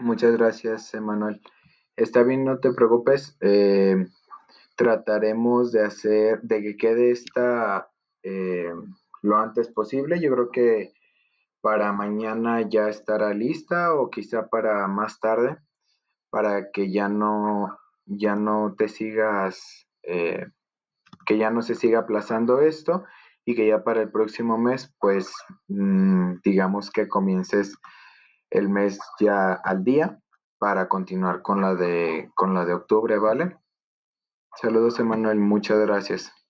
Muchas gracias, Emanuel. Está bien, no te preocupes. Trataremos de que quede esta eh, lo antes posible. Yo creo que para mañana ya estará lista o quizá para más tarde, para que ya no te sigas, que ya no se siga aplazando esto y que ya para el próximo mes, pues digamos que comiences el mes ya al día para continuar con la de octubre, ¿vale? Saludos, Emanuel, muchas gracias.